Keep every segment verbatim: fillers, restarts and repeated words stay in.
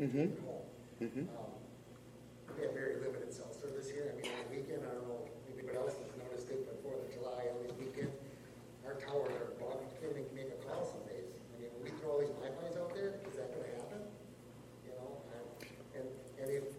mm-hmm. at home. Mm-hmm. Um, we have very limited cell service here. I mean, on the weekend, I don't know if anybody else has noticed it, but Fourth of July, on this weekend, our towers are bugged. You can't even make a call some days. I mean, when we throw all these Wi-Fi's out there, is that going to happen? You know, and and if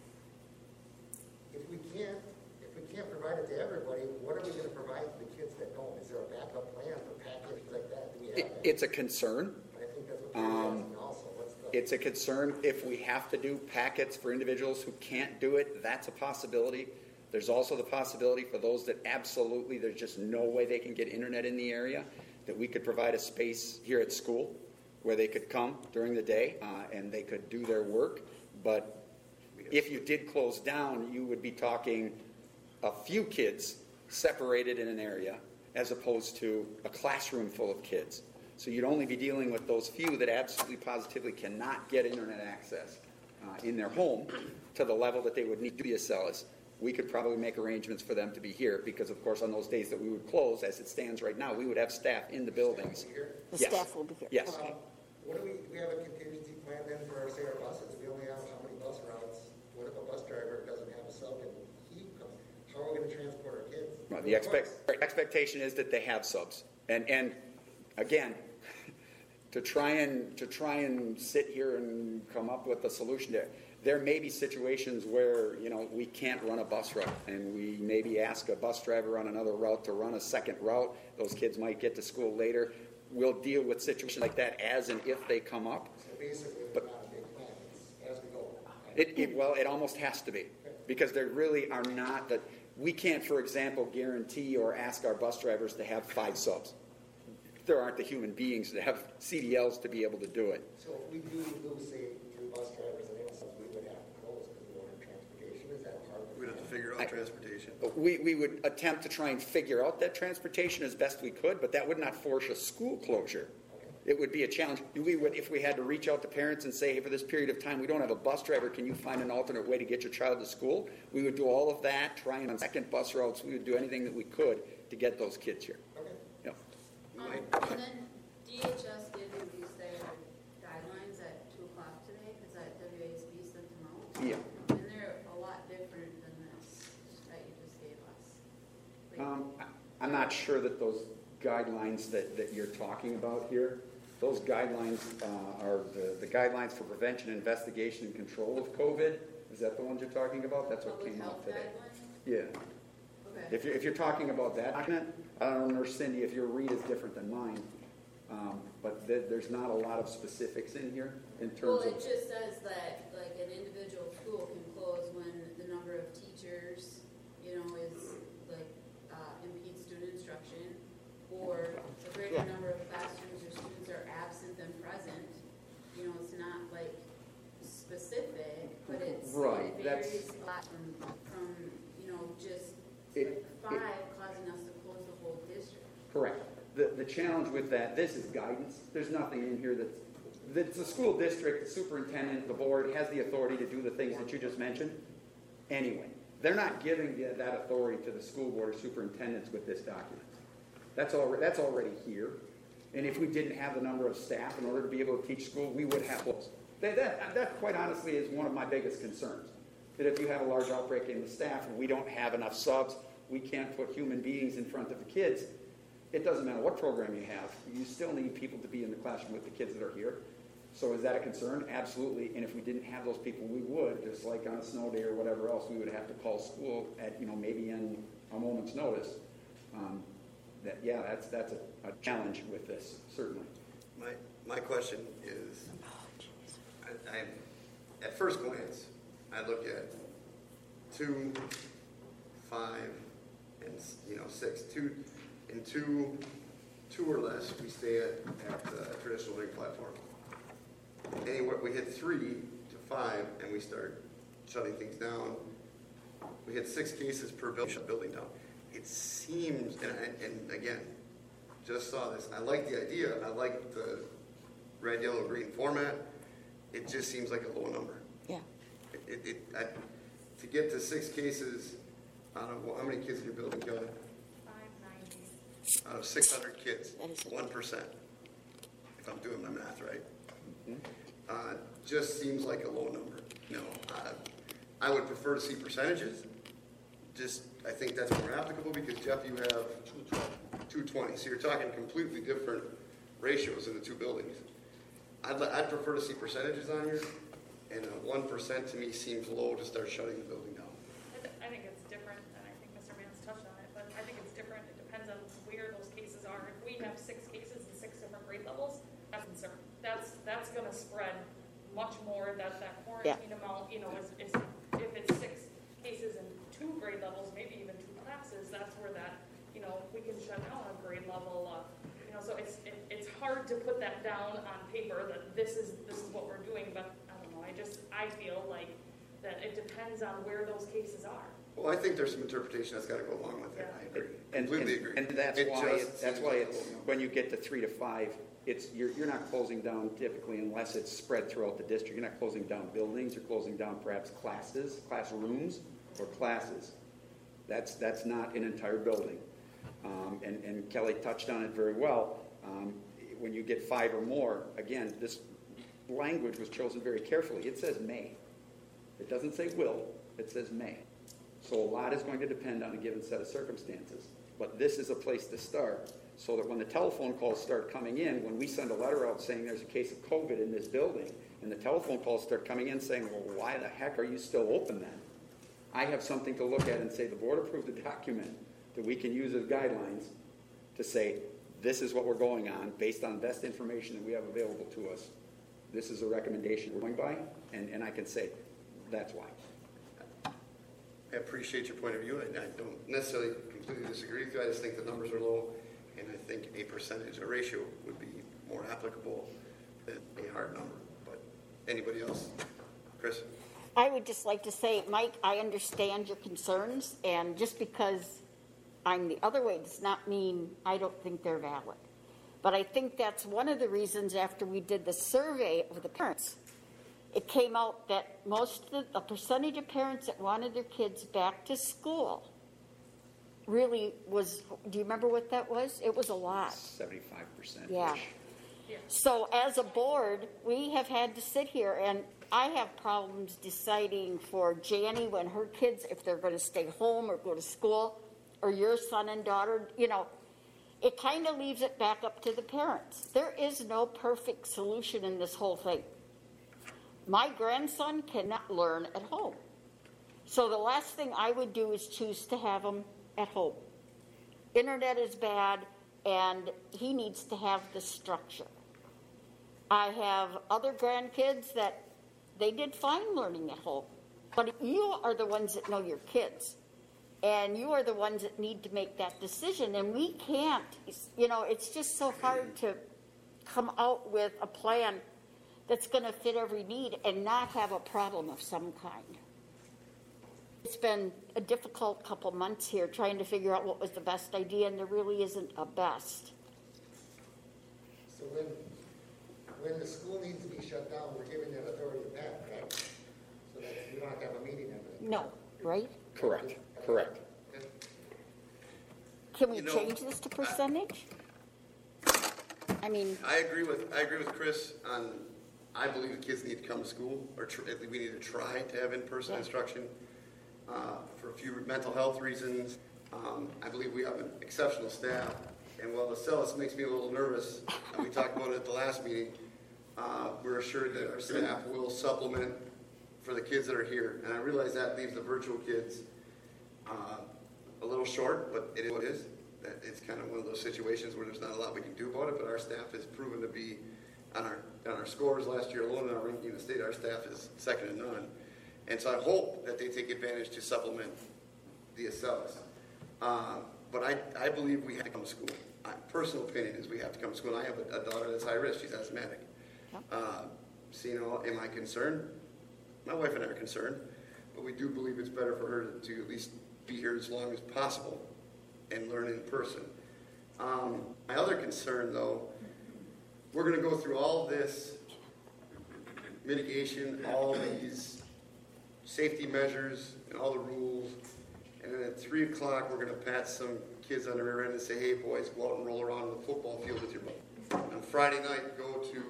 if we can't if we can't provide it to everybody, what are we going to provide to the kids that don't? Is there a backup plan for packages like that? Do we have it, it's a concern. I think that's what you're um, asking also. What's the It's a concern if we have to do packets for individuals who can't do it. That's a possibility. There's also the possibility for those that absolutely there's just no way they can get internet in the area, that we could provide a space here at school where they could come during the day uh, and they could do their work. But if you did close down, you would be talking a few kids separated in an area as opposed to a classroom full of kids. So you'd only be dealing with those few that absolutely positively cannot get internet access uh, in their home to the level that they would need to D S L S. We could probably make arrangements for them to be here because, of course, on those days that we would close, as it stands right now, we would have staff in the buildings. The Yes. staff will be here. Yes. Okay. Um, what do we, we have a contingency plan then for our, say, our buses? We only have how many bus routes? What if a bus driver doesn't have a sub and he comes? How are we going to transport our kids? Well, the expect, expectation is that they have subs. And, and again, to try and to try and sit here and come up with a solution there, there may be situations where, you know, we can't run a bus route and we maybe ask a bus driver on another route to run a second route. Those kids might get to school later. We'll deal with situations like that as and if they come up. So basically, it's But- not a big plan. It's as we go. It, it, well, it almost has to be, because there really are not that we can't, for example, guarantee or ask our bus drivers to have five subs. There aren't the human beings that have C D Ls to be able to do it. So if we do lose, say, three bus drivers and any subs, we would have to close because we don't have transportation. Is that part of the We'd have to plan? figure out transportation. We, we would attempt to try and figure out that transportation as best we could, but that would not force a school closure. It would be a challenge. We would, if we had to reach out to parents and say, hey, for this period of time, we don't have a bus driver. Can you find an alternate way to get your child to school? We would do all of that, try and on second bus routes. We would do anything that we could to get those kids here. Okay. Yep. Um, and then D H S did release their guidelines at two o'clock today, because that W A S B sent them out. Yeah. And they're a lot different than this that you just gave us. Like, Um, I- I'm not sure that those guidelines that, that you're talking about here, those guidelines uh, are the, the guidelines for prevention, investigation, and control of COVID. Is that the ones you're talking about? That's what public came out health today. guidelines? Yeah. Okay. If you're, if you're talking about that document, I don't know, Cindy, if your read is different than mine, um, but th- there's not a lot of specifics in here in Well, terms it of. just says that, like, an individual school can close when the number of teachers, you know, is, like, uh, impedes student instruction, or a greater Yeah. number of classrooms or students are absent than present. You know, it's not, like, specific, but it's, Right, it that's- varies a lot from, from, you know, just It- like five causing us to close the whole district. Correct. The, the challenge with that, this is guidance. There's nothing in here that's, that's the school district, the superintendent, the board has the authority to do the things that you just mentioned. Anyway, they're not giving the- that authority to the school board or superintendents with this document. That's already, that's already here. And if we didn't have the number of staff in order to be able to teach school, we would have closed. That, that, that quite honestly is one of my biggest concerns. That if you have a large outbreak in the staff and we don't have enough subs, we can't put human beings in front of the kids. It doesn't matter what program you have, you still need people to be in the classroom with the kids that are here. So is that a concern? Absolutely. And if we didn't have those people, we would, just like on a snow day or whatever else, we would have to call school at, you know, maybe in a moment's notice. Um, that, yeah, that's, that's a, a challenge with this, certainly. My, my question is, I, I, at first glance, I look at two, five, and, you know, six. Two, in two, two or less, we stay at, at the traditional learning platform. Anywhere, we hit three to five, and we start shutting things down. We had six cases per building, shut building down. It seems, and, I- and again, just saw this. I like the idea. I like the red, yellow, green format. It just seems like a low number. Yeah. It, it, it I, to get to six cases out of, well, how many kids in your building, Kelly? five ninety. Out of six hundred kids, That is a- one percent. If I'm doing my math right. Mhm. uh, just seems like a low number. No, uh, I would prefer to see percentages. Just, I think that's more applicable because Jeff, you have two twenty, so you're talking completely different ratios in the two buildings. I'd, li- I'd prefer to see percentages on here, and a one percent to me seems low to start shutting the building down. I th- I think it's different, and I think Mister Mann's touched on it, but I think it's different. It depends on where those cases are. If we have six cases in six different grade levels, that's a concern. That's, that's gonna spread much more, that, that quarantine amount, you know, is, is, if it's six cases in two grade levels, maybe even two classes, that's where that, you know, we can shut down a grade level, uh, you know, so it's, it, it's hard to put that down on paper that this is, this is what we're doing, but I don't know, I just, I feel like that it depends on where those cases are. Well, I think there's some interpretation that's got to go along with it. I agree. And, Completely and, agree. and that's It why, just it, that's seems why like a it's, low number. when you get to three to five, it's, you're, you're not closing down typically unless it's spread throughout the district. You're not closing down buildings, you're closing down perhaps classes, classrooms, or classes. That's, that's not an entire building. Um, and, and Kelly touched on it very well. Um, when you get five or more, again, this language was chosen very carefully. It says may. It doesn't say will, it says may. So a lot is going to depend on a given set of circumstances. But this is a place to start so that when the telephone calls start coming in, when we send a letter out saying there's a case of COVID in this building, and the telephone calls start coming in saying, well, why the heck are you still open then? I have something to look at and say the board approved a document that we can use as guidelines to say this is what we're going on based on best information that we have available to us. This is a recommendation we're going by, and, and I can say that's why. I appreciate your point of view, and I don't necessarily completely disagree with you. I just think the numbers are low, and I think a percentage, a ratio would be more applicable than a hard number. But anybody else? Chris? I would just like to say, Mike, I understand your concerns, and just because I'm the other way does not mean I don't think they're valid. But I think that's one of the reasons after we did the survey of the parents, it came out that most of the, the percentage of parents that wanted their kids back to school really was, do you remember what that was? It was a lot. seventy-five percent. Yeah. Yeah. So as a board, we have had to sit here, and I have problems deciding for Janie when her kids, if they're going to stay home or go to school, or your son and daughter, you know, it kind of leaves it back up to the parents. There is no perfect solution in this whole thing. My grandson cannot learn at home. So the last thing I would do is choose to have him at home. Internet is bad, and he needs to have the structure. I have other grandkids that they did fine learning at home. But you are the ones that know your kids. And you are the ones that need to make that decision. And we can't, you know, it's just so hard to come out with a plan that's going to fit every need and not have a problem of some kind. It's been a difficult couple months here trying to figure out what was the best idea, and there really isn't a best. So when, when the school needs to be shut down, we're giving that authority back, right? So that we don't have to have a meeting on it. No, right? Correct, correct. Can we You know, change this to percentage? I mean, I agree with I agree with Chris on. I believe the kids need to come to school, or tr- at least we need to try to have in-person Yeah. instruction uh, for a few mental health reasons. Um, I believe we have an exceptional staff, and while the Celis makes me a little nervous, and we talked about it at the last meeting, uh, we're assured that our staff will supplement for the kids that are here. And I realize that leaves the virtual kids uh, a little short, but it is what it is. That it's kind of one of those situations where there's not a lot we can do about it, but our staff has proven to be, on our on our scores last year alone in our ranking in the state, our staff is second to none. And so I hope that they take advantage to supplement the Celis. Uh, but I, I believe we have to come to school. My personal opinion is we have to come to school. And I have a, a daughter that's high risk. She's asthmatic. Uh, so, you know, am I concerned? My wife and I are concerned. But we do believe it's better for her to, to at least be here as long as possible and learn in person. Um, my other concern, though, we're going to go through all this mitigation, all these safety measures, and all the rules, and then at three o'clock, we're going to pat some kids on the rear end and say, hey, boys, go out and roll around the football field with your buddy. On Friday night, go to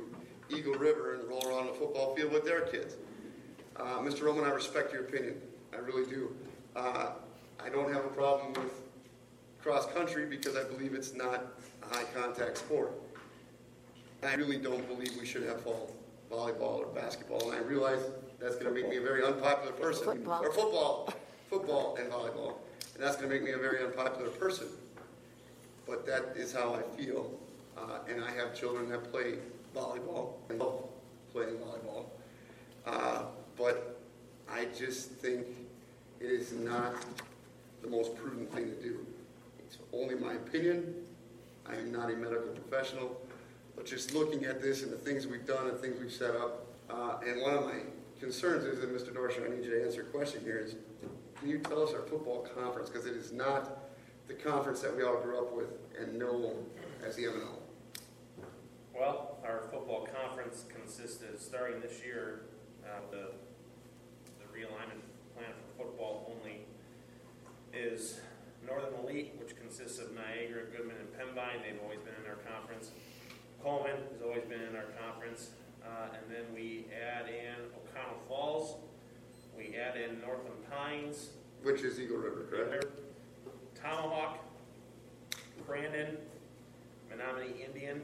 Eagle River and roll around the football field with their kids. Uh, Mister Roman, I respect your opinion. I really do. Uh, I don't have a problem with cross-country because I believe it's not a high-contact sport. I really don't believe we should have fall, volleyball or basketball, and I realize that's going to make me a very unpopular person. Football. Or football, football and volleyball, and that's going to make me a very unpopular person. But that is how I feel, uh, and I have children that play volleyball and love playing volleyball. Uh, but I just think it is not the most prudent thing to do. It's only my opinion. I am not a medical professional, but just looking at this and the things we've done and things we've set up, uh, and one of my concerns is, and Mister Dorsey, I need you to answer a question here, is can you tell us our football conference, because it is not the conference that we all grew up with and know as the M N O. Well, our football conference consisted, starting this year, uh, the, the realignment plan for football only is Northern Elite, which consists of Niagara, Goodman, and Pembine. They've always been in our conference. Coleman has always been in our conference. Uh, and then we add in O'Connell Falls. We add in Northland Pines. Which is Eagle River, correct? Tomahawk, Crandon, Menominee Indian.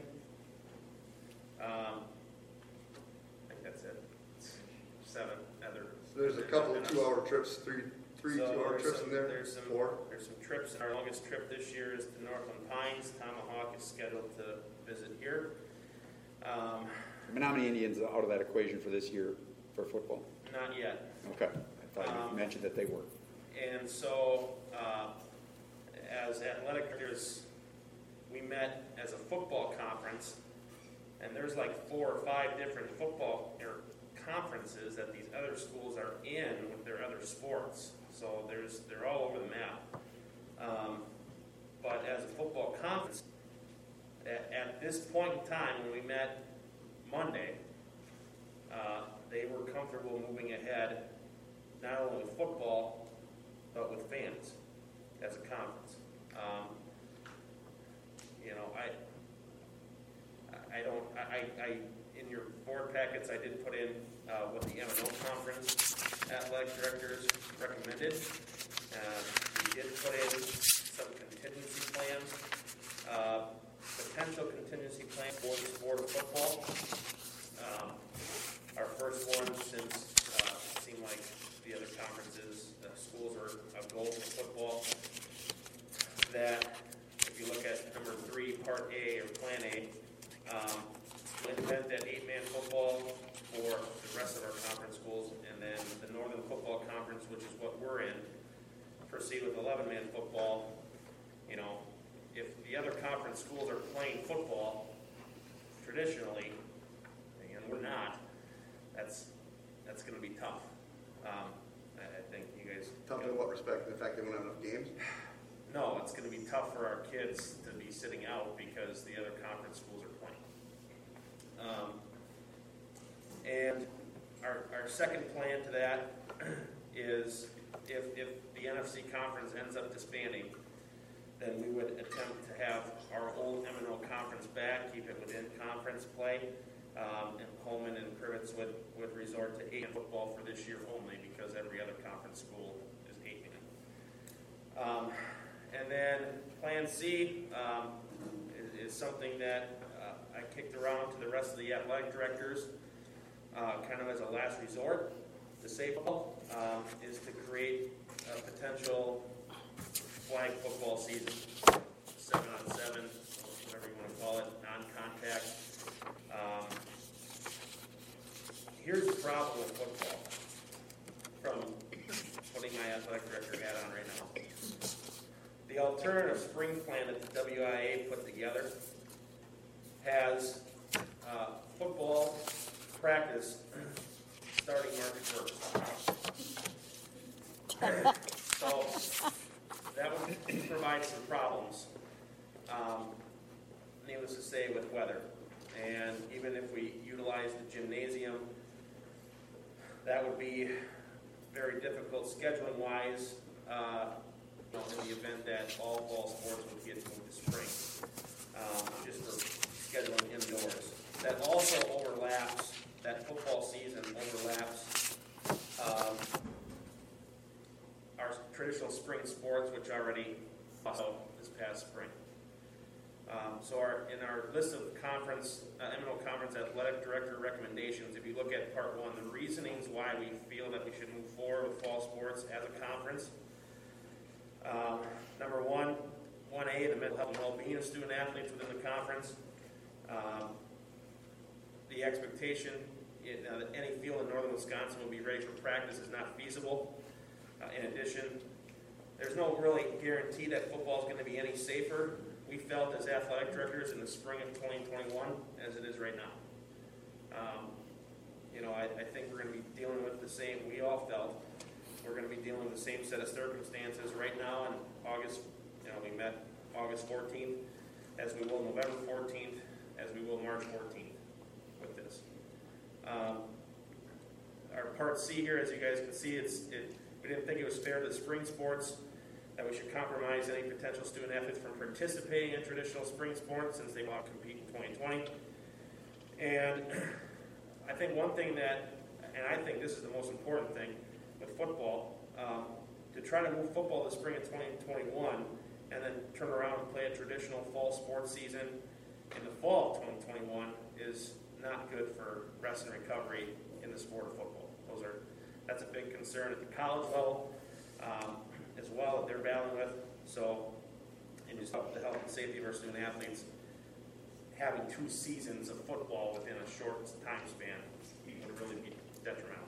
Um, I think that's it. Seven other. So there's a couple of two-hour trips, three, three So two-hour there's trips some- in there. There's some, Four. there's some trips. Our longest trip this year is to Northland Pines. Tomahawk is scheduled to visit here. Um, Menominee Indians are out of that equation for this year for football. not yet. Okay. I thought you Um, mentioned that they were. And so, uh, as athletic directors, we met as a football conference, and there's like four or five different football or conferences that these other schools are in with their other sports. So there's they're all over the map. Um, but as a football conference, at, at this point in time when we met Monday, uh, they were comfortable moving ahead not only with football, but with fans as a conference. Um, you know, I, I don't, I, I, in your board packets, I did put in uh, what the M N O conference athletic directors recommended. Uh, we did put in some contingency plans, uh, potential contingency plan for the sport of football. Um, our first one, since uh, it seemed like the other conferences, uh, schools are a goal for football, that if you look at number three, part A, or plan A, um, invent that eight-man football for the rest of our conference schools, and then the Northern Football Conference, which is what we're in, proceed with eleven-man football. You know, if the other conference schools are playing football traditionally, and we're not, that's that's going to be tough. Um, I, I think you guys. Tough in what respect? The fact they don't have enough games? No, it's going to be tough for our kids to be sitting out because the other conference schools are playing. Um, and our, our second plan to that is if, if the N F C conference ends up disbanding, then we would attempt to have our old M N O conference back, keep it within conference play, um, and Coleman and Privets would, would resort to eight-man football for this year only because every other conference school is eight-man. Um, and then Plan C um, is, is something that uh, I kicked around to the rest of the athletic directors, uh, kind of as a last resort to save football, um, is to create a potential flag football season, seven on seven, whatever you want to call it, non-contact. Um, here's the problem with football, from putting my athletic director hat on right now. The alternative spring plan that the W I A put together has uh, football practice starting March first. So that would provide some problems, um, needless to say, with weather. And even if we utilize the gymnasium, that would be very difficult scheduling-wise, uh, in the event that all fall sports would get moved to spring, um, just for scheduling indoors. that also overlaps, that football season overlaps um, our traditional spring sports, which already also this past spring. Um, so our, in our list of conference, uh, M and O Conference Athletic Director recommendations, if you look at part one, the reasonings why we feel that we should move forward with fall sports as a conference. Um, number one, one A, the mental health and well-being of student athletes within the conference. Um, the expectation in, uh, that any field in northern Wisconsin will be ready for practice is not feasible. Uh, in addition, there's no really guarantee that football is going to be any safer. We felt as athletic directors in the spring of twenty twenty-one as it is right now. Um, you know, I, I think we're going to be dealing with the same, we all felt, we're going to be dealing with the same set of circumstances right now in August. You know, we met August fourteenth, as we will November fourteenth, as we will March fourteenth with this. Um, our part C here, as you guys can see, it's, it, we didn't think it was fair to the spring sports that we should compromise any potential student athletes from participating in traditional spring sports since they want to compete in twenty twenty. And I think one thing that, and I think this is the most important thing with football, um, to try to move football this spring of twenty twenty-one and then turn around and play a traditional fall sports season in the fall of twenty twenty-one is not good for rest and recovery in the sport of football. Those are, that's a big concern at the college level. Um, as well that they're battling with. So, and just help the health and safety of our student athletes, having two seasons of football within a short time span would really be detrimental.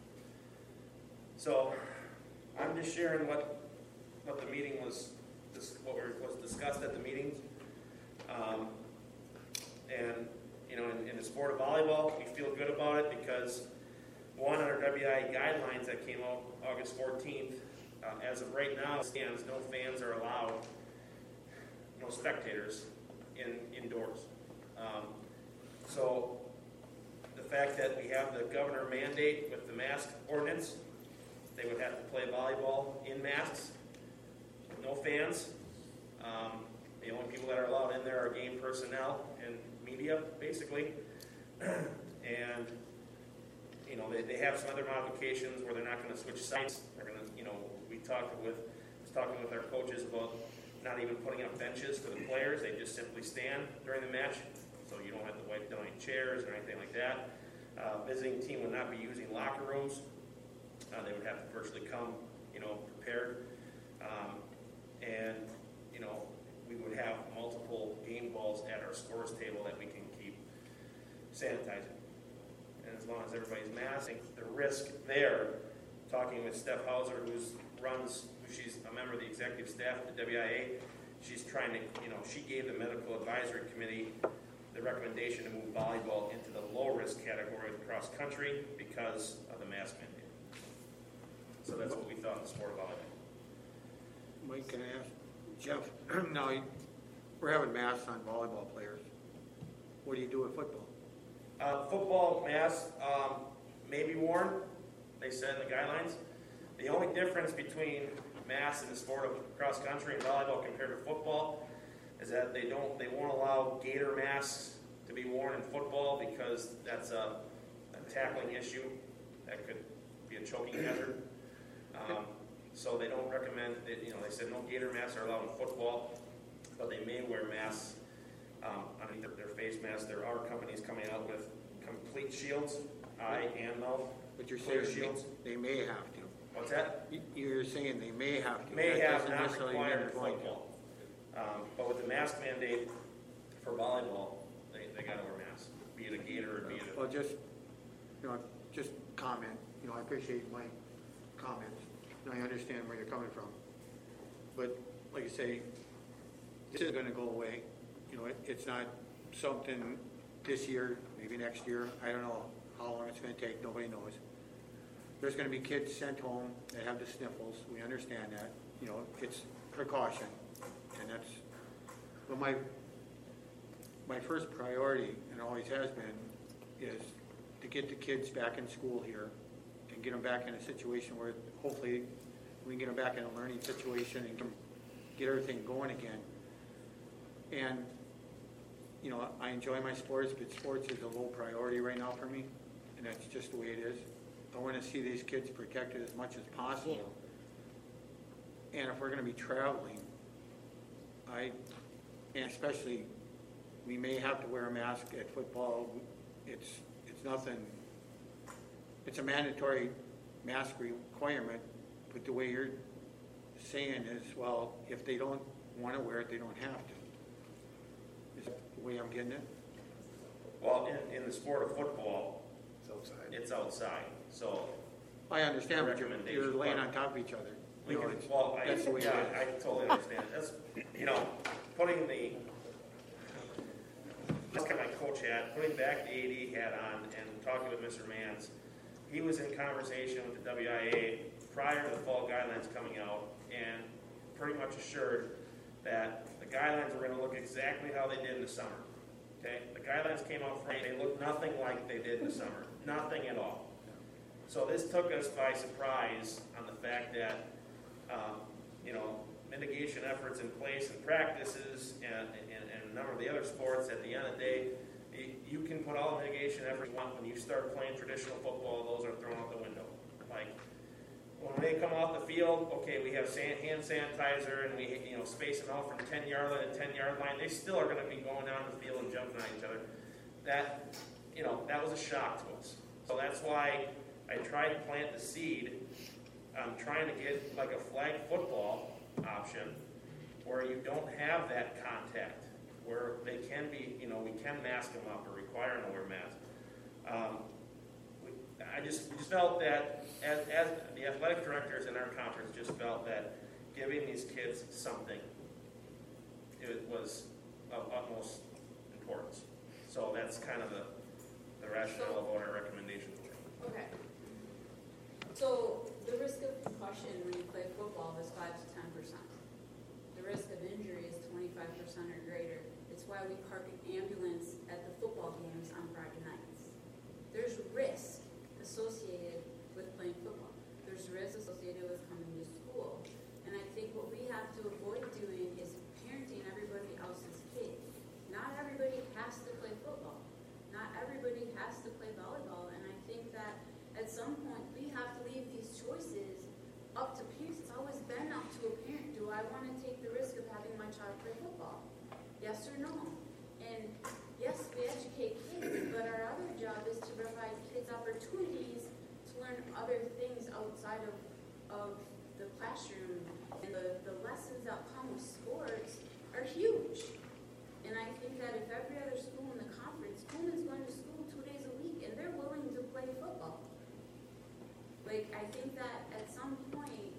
So, I'm just sharing what what the meeting was, what was discussed at the meetings. Um, and, you know, in, in the sport of volleyball, we feel good about it because, one, on our W I A guidelines that came out August fourteenth, Uh, as of right now, stands, no fans are allowed, no spectators in indoors. Um, so the fact that we have the governor mandate with the mask ordinance, they would have to play volleyball in masks, with no fans. Um, the only people that are allowed in there are game personnel and media, basically. And you know, they, they have some other modifications where they're not going to switch sites. They're going to, you know, we talked with, was talking with our coaches about not even putting up benches for the players. They just simply stand during the match, so you don't have to wipe down any chairs or anything like that. Uh, visiting team would not be using locker rooms. Uh, they would have to virtually come, you know, prepared. Um, and, you know, we would have multiple game balls at our scores table that we can keep sanitizing. And as long as everybody's masking, the risk there, talking with Steph Hauser, who runs, she's a member of the executive staff at the W I A, she's trying to, you know, she gave the medical advisory committee the recommendation to move volleyball into the low-risk category of cross country because of the mask mandate. So that's what we thought in the sport of volleyball. Mike, can I ask Jeff? Now, we're having masks on volleyball players. What do you do with football? Uh, football masks um, may be worn, they said in the guidelines. The only difference between masks in the sport of cross country and volleyball compared to football is that they don't, they won't allow gator masks to be worn in football because that's a, a tackling issue that could be a choking hazard. Um, so they don't recommend, it, you know, they said no gator masks are allowed in football, but they may wear masks um, underneath their face masks. There are companies coming out with complete shields, eye and mouth. But you're clear saying shields. they, they may have to. What's that? You- You're saying they may have to. May That have, doesn't not necessarily mean required in going to. football. Um, but with the mask mandate for volleyball, they, they gotta wear masks, be it a gator or be it Well, just, you know, just comment, you know, I appreciate my comments, and I understand where you're coming from. But, like I say, this is gonna go away, you know, it, it's not something this year, maybe next year, I don't know how long it's gonna take, nobody knows. There's gonna be kids sent home that have the sniffles, we understand that, you know, it's precaution, and that's, but my, my first priority, and always has been, is to get the kids back in school here and get them back in a situation where hopefully we can get them back in a learning situation and get everything going again. And you know, I enjoy my sports, but sports is a low priority right now for me, and that's just the way it is. I want to see these kids protected as much as possible. And if we're going to be traveling, I, and especially, we may have to wear a mask at football. It's, it's nothing, it's a mandatory mask requirement, but the way you're saying is, well, if they don't want to wear it, they don't have to. Is that the way I'm getting it? Well, in, in the sport of football, It's outside. it's outside, so I understand, but you're, you're Recommendation, laying but- on top of each other. we You know, can, it's- well, I, that's the way it yeah, I is. totally understand. That's, you know, putting the, that's kind of my coach hat, putting back the A D hat on and talking with Mister Mans. He was in conversation with the W I A prior to the fall guidelines coming out and pretty much assured that the guidelines were going to look exactly how they did in the summer. Okay, the guidelines came out Friday, they looked nothing like they did in the summer, nothing at all. So this took us by surprise on the fact that, um, you know, mitigation efforts in place and practices and, and, and a number of the other sports, at the end of the day, you, you can put all the mitigation efforts you want. When you start playing traditional football, those are thrown out the window. Like, when they come off the field, okay, we have san- hand sanitizer and we, you know, space them out from ten yard line to ten yard line. They still are going to be going down the field and jumping on each other. That, you know, that was a shock to us. So that's why I tried to plant the seed. I'm trying to get like a flag football option where you don't have that contact, where they can be, you know, we can mask them up or require them to wear masks. Um, we, I just, we just felt that as, as the athletic directors in our conference just felt that giving these kids something, it was of utmost importance. So that's kind of the, the rationale of what our recommendations were. Okay. So the risk of concussion when you play football is five to ten percent. The risk of injury is twenty-five percent or greater. It's why we park an ambulance at the football games on Friday nights. There's risk associated with playing football. There's risk associated with coming to school. And I think what we have to avoid doing is parenting everybody else's kid. Not everybody has to play football. Not everybody has to play volleyball. And I think that at some point we have to leave these choices up to parents. It's always been up to a parent. Do I want to take the risk of having my child play football? Yes or no? And yes, we educate kids, but our other job is to provide kids opportunities to learn other things outside of, of the classroom. And the, the lessons that come with sports are huge. And I think that if every other school in the conference, Coleman's going to school two days a week, and they're willing to play football. Like, I think that at some point,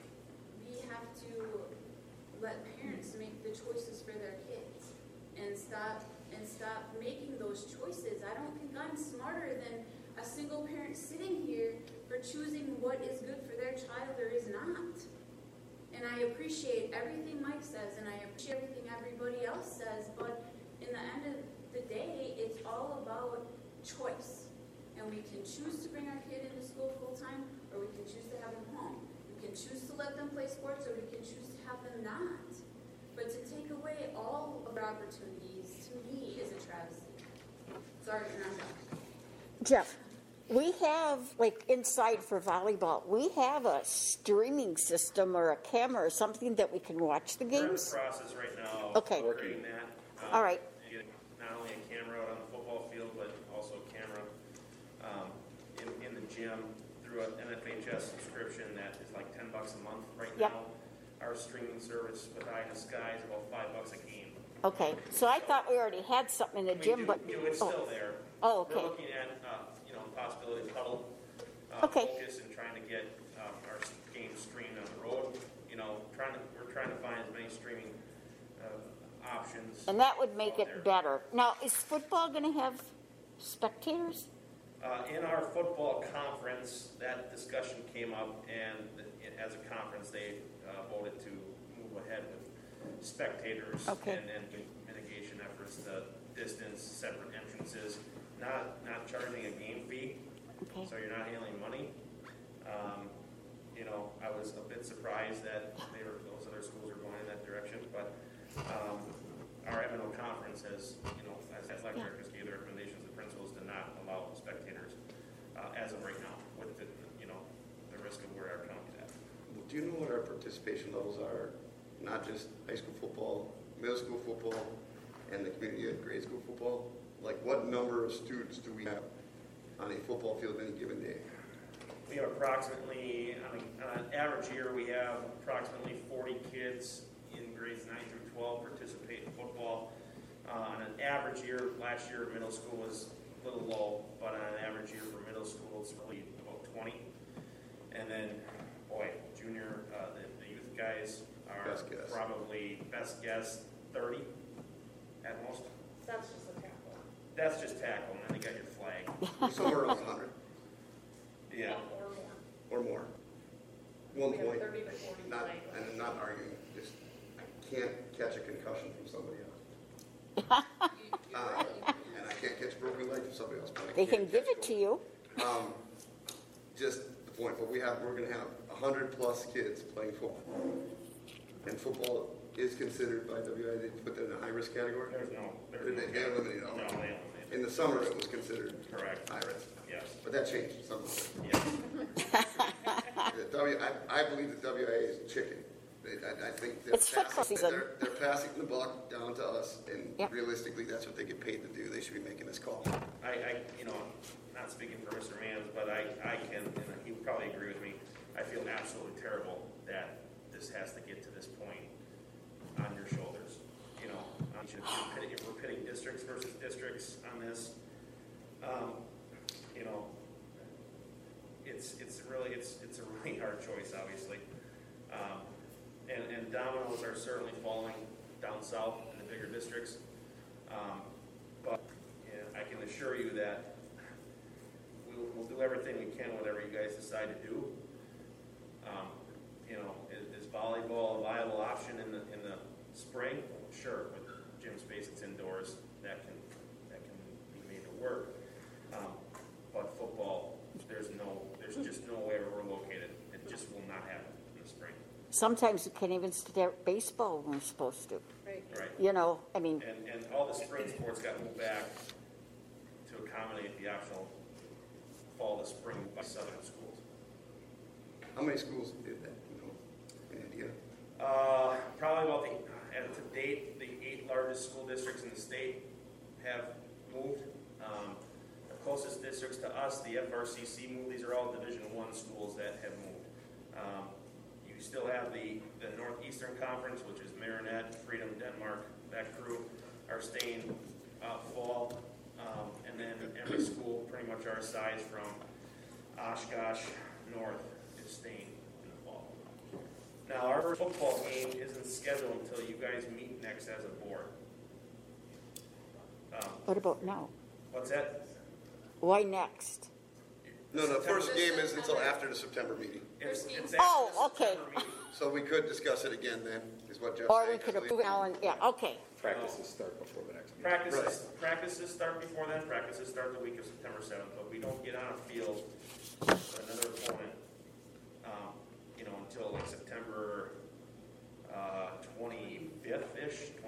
we have to let parents make the choices for their kids and stop and stop making those choices. I don't think I'm smarter than a single parent sitting here for choosing what is good for their child or is not. And I appreciate everything Mike says, and I appreciate everything everybody else says, but in the end of the day, it's all about choice. And we can choose to bring our kid into school full-time, or we can choose to have them home. We can choose to let them play sports, or we can choose to have them not. But to take away all of our opportunities, to me, is a travesty. Sorry, and I'm done. Jeff, we have, like inside for volleyball, we have a streaming system or a camera or something that we can watch the We're in the games? process right now. Okay. of creating that. Um, All right. to get not only a camera out on the football field, but also a camera um, in, in the gym through an N F H S subscription that is like ten bucks a month right Yep. now. Our streaming service with Eye in the Sky is about five bucks a game. Okay, so I thought we already had something in the We gym, do- but, we do, it's oh, still there. oh, okay. We're looking at, uh, you know, the possibility of Huddle, uh, Okay. focus and trying to get, um, our games streamed on the road. You know, trying to, we're trying to find as many streaming, uh, options. and that would make out it there. better. Now, is football gonna have spectators? Uh, in our football conference, that discussion came up, and the- as a conference, they uh, voted to move ahead with spectators Okay. and then mitigation efforts, the distance, separate entrances, not not charging a game fee, Okay. so you're not handling money. Um, you know, I was a bit surprised that they were those other schools were going in that direction, but um, our M N O conference has, you know, as athletic directors gave their recommendations to principals to not allow spectators, uh, as of right now, with the, you know, the risk of where our county's at. Well, do you know what our participation levels are? Not just high school football, middle school football, and the community ed grade school football? Like, what number of students do we have on a football field any given day? We have approximately, on, a, on an average year, we have approximately forty kids in grades nine through twelve participate in football. Uh, on an average year, last year, middle school was a little low, but on an average year for middle school, it's really about twenty. And then, boy, junior, uh, the, the youth guys are Best guess. probably, best guess, thirty at most. That's just a tackle. That's just tackle, and then you got your flag. Somewhere around one hundred Yeah. Or more. or more. One We have point, thirty to forty not, flag. and I'm not arguing, just, I can't catch a concussion from somebody else. You- Uh, You're right. And I can't catch a broken leg from somebody else. but I They can can't give catch it to you. Um, just the point, but we have, we're gonna have a hundred plus kids playing football. And football is considered by W I, they put that in a high-risk category? There's no, They, there's no. they eliminated all No, that. they eliminated. In the summer, it was considered Correct. high risk, Yes, but that changed somehow. yes. The W, I, I believe the W I A is chicken. They, I, I think they're It's football passing, season. they're, they're passing the buck down to us, and Yep. realistically, that's what they get paid to do. They should be making this call. I, I, you know, not speaking for Mister Mans, but I, I can, and he would probably agree with me, I feel absolutely terrible that this has to get to this point on your shoulders. You know, um, if we're pitting, if we're pitting districts versus districts on this, um, you know, it's, it's really, it's, it's a really hard choice, obviously. Um, and, and dominoes are certainly falling down south in the bigger districts. Um, but yeah, I can assure you that we'll, we'll do everything we can, whatever you guys decide to do. Um, you know, is, is volleyball a viable option in the, in the spring? Sure, with gym space, it's indoors, that can, that can be made to work. Um, but football, there's no, there's just no way where we're located. It just will not happen in the spring. Sometimes you can't even start baseball when we're supposed to. Right. Right. You know, I mean, And, and all the spring sports got moved back to accommodate the optional fall to spring by southern schools. How many schools did that, you know, any idea? Uh, probably about the, and to date, the eight largest school districts in the state have moved. Um, the closest districts to us, the F R C C moved. These are all Division One schools that have moved. Um, you still have the, the Northeastern Conference, which is Marinette, Freedom, Denmark. That crew are staying uh, fall. Um, and then every school, pretty much our size from Oshkosh north, is staying in the fall. Now, our first football game isn't scheduled until you guys meet next as a board. Um, what about now? what's that? Why next? No, no, the first September. game is until after the September meeting. It's, First it's game. after Oh, the okay. September meeting. So we could discuss it again then, is what Jeff's Or saying. we could approve it now and, yeah, okay. Practices start before the next meeting. Practices, practices start before then, practices start the week of September seventh, but we don't get on a field with another opponent, um, you know, until like September, uh, twenty-fifth-ish,